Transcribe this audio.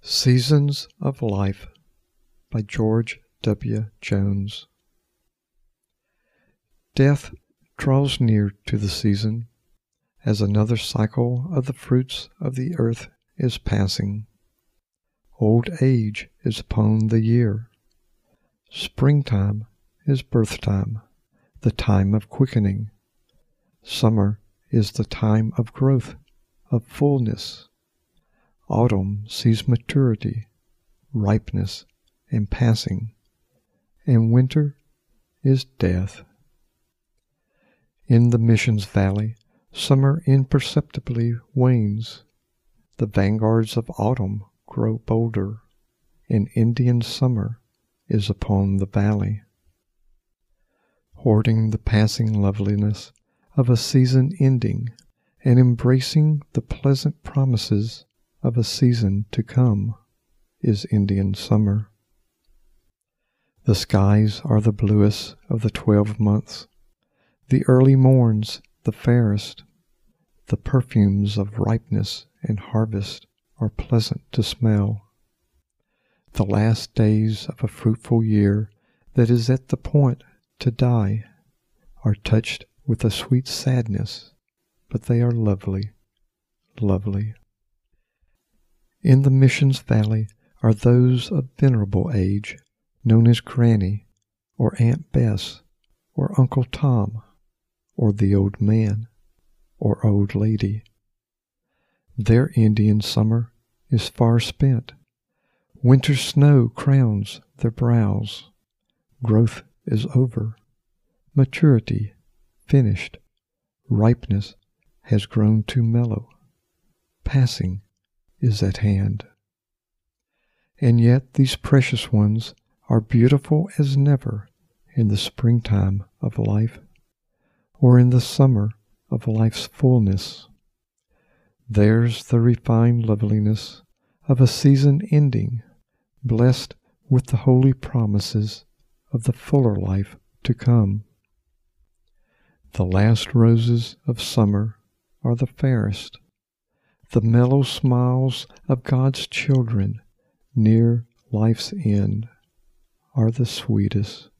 Seasons of Life by George W. Jones. Death draws near to the season, as another cycle of the fruits of the earth is passing. Old age is upon the year. Springtime is birth-time, the time of quickening. Summer is the time of growth, of fullness. Autumn sees maturity, ripeness, and passing, and winter is death. In the Missions Valley, summer imperceptibly wanes. The vanguards of autumn grow bolder, and Indian summer is upon the valley. Hoarding the passing loveliness of a season ending, and embracing the pleasant promises of a season to come, is Indian summer. The skies are the bluest of the 12 months, the early morns the fairest. The perfumes of ripeness and harvest are pleasant to smell. The last days of a fruitful year that is at the point to die are touched with a sweet sadness, but they are lovely, lovely. In the Missions Valley are those of venerable age, known as Granny, or Aunt Bess, or Uncle Tom, or the Old Man, or Old Lady. Their Indian summer is far spent. Winter snow crowns their brows. Growth is over. Maturity finished. Ripeness has grown to mellow. Passing is at hand. And yet these precious ones are beautiful as never in the springtime of life, or in the summer of life's fullness. Theirs the refined loveliness of a season ending, blessed with the holy promises of the fuller life to come. The last roses of summer are the fairest. The mellow smiles of God's children near life's end are the sweetest.